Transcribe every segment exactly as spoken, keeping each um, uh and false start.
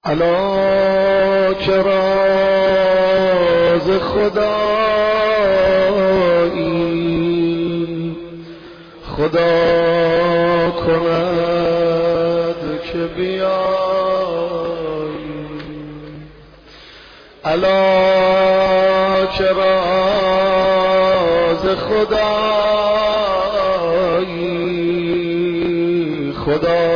الا که راز خدایی خدا کند که بیایی. الا که راز خدایی خدا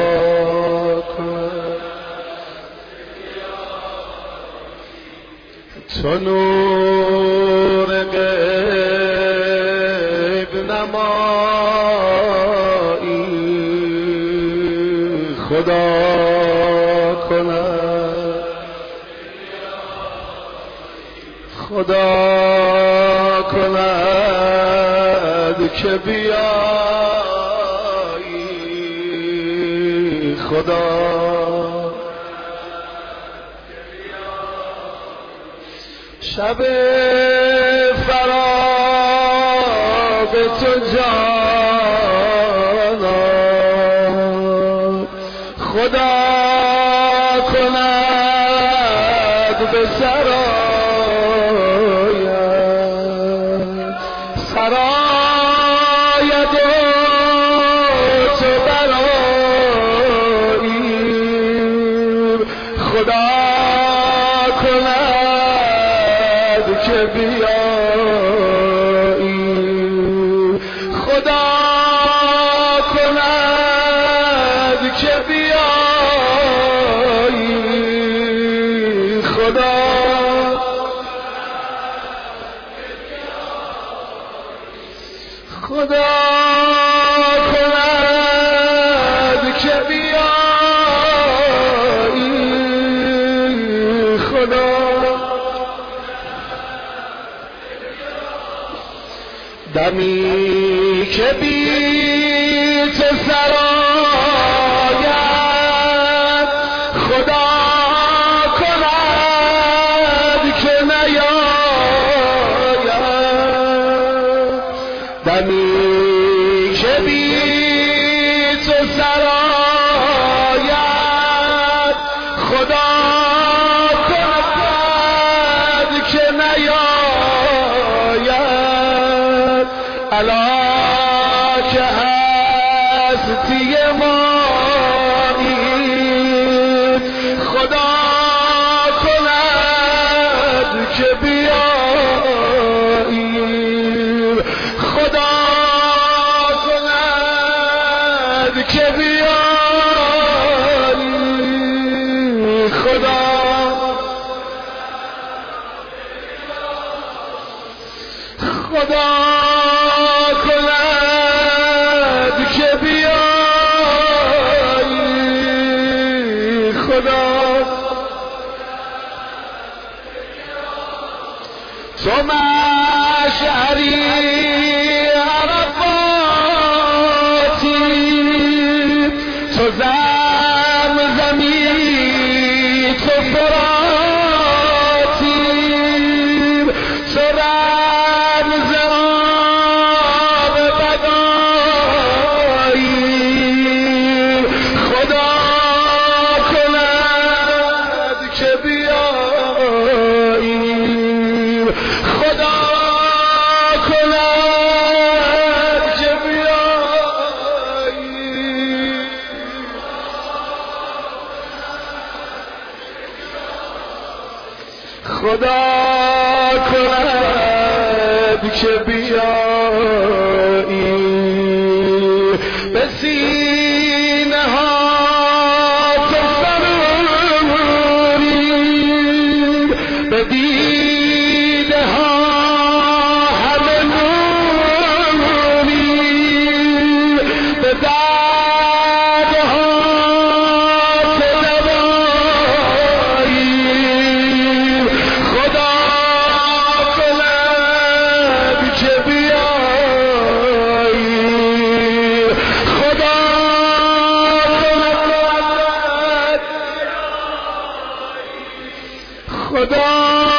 تو نور غیب نمایی خدا کند خدا کند که بیایی خدا شب فراق تو جانا خدا کند به سرایت سراید تو برایی خدا که بیایی خدا کند که بیایی خدا خدا کند که بیایی خدا دمی که بی تو سرآید خدا کند که نیاید دمی که بی تو سرآید خدا کند که نیاید الا که هستی مایی خدا کند که بیایی خدا کند که بیایی خدا خدا تو مشعری عرفاتی تو زمزمی تو فراتی تو رمز آب بدایی خدا کند که بیایی خدا کند که بیایی خدا کند که بیایی به سینه ها تو سروری به دیده ها خدا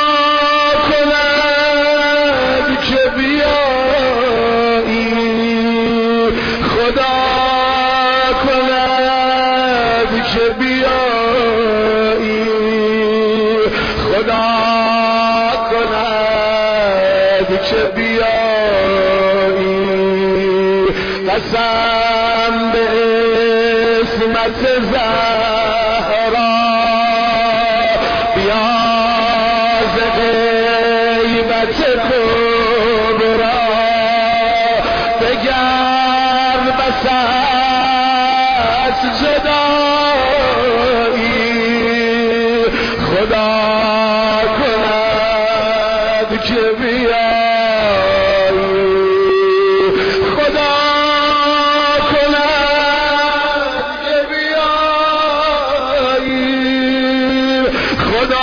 کند که بیایی خدا کند که بیایی که بیایی قسم به اسمت زهرا بیا ز غیبت کبرا دگر بس از جدایی خدا کند که بیایی خدا کند که بیایی خدا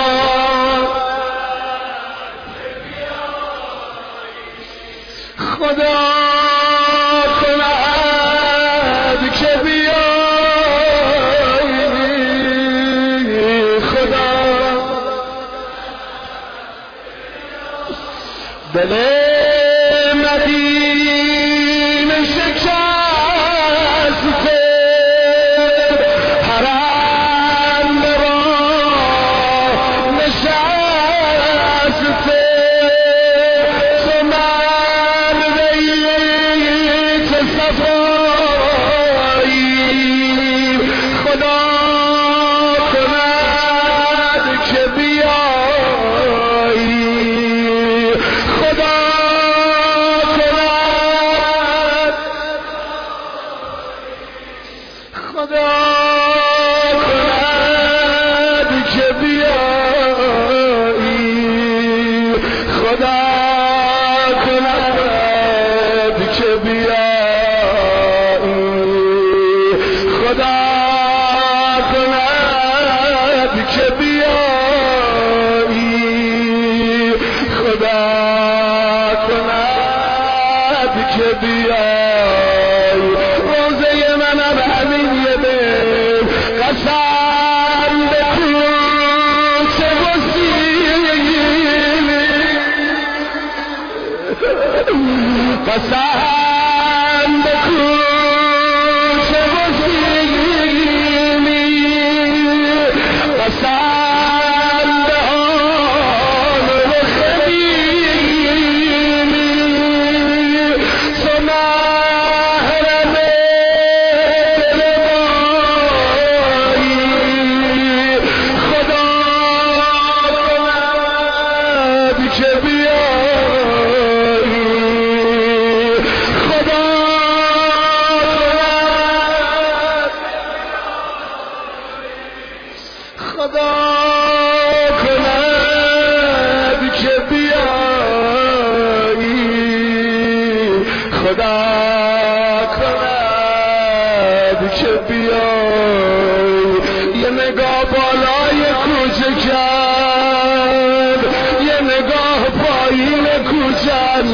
خدا کند که بیایی خدا دل مدینه شکسته پرنده را نشسته تو مرد ایت صفایی خدا کند که بیایی خدا کند خدا کند که بیایی خدا کند که بیایی خدا کند که بیایی خدا کند که بیایی روزه منم همین یه دل قسم به کوچه و سیلی قسم به کوچه و سیلی قسم به آن و خمیلی تو محرم دل مایی خدا کند که بیایی خدا خدا کند که بیایی خدا کند که بیایی یه نگاه بالای کوچه کرد یه نگاه پایین کوچه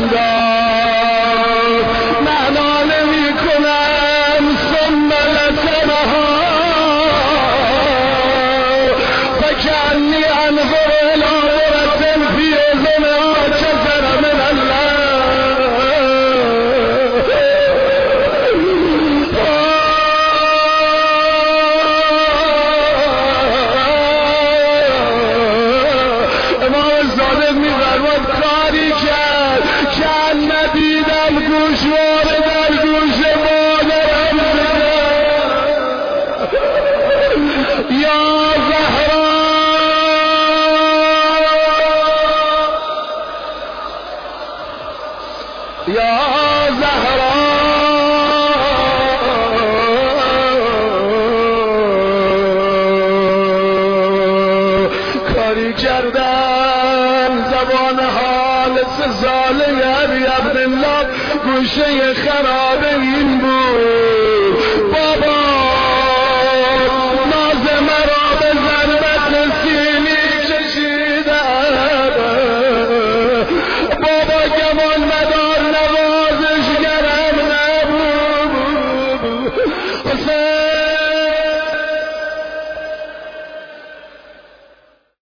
انداخت معنا نمی کنم ثم لسنها فکنی انظر الى مرة فی اذنها کفر من الله امام صادق می‌فرماد کاری کرد که ندیدم گوشواره در گوش مادرم زدم یا زهرا یا زهرا کاری کردم زبان حال سزاله ابن الله گوشه خراب این بود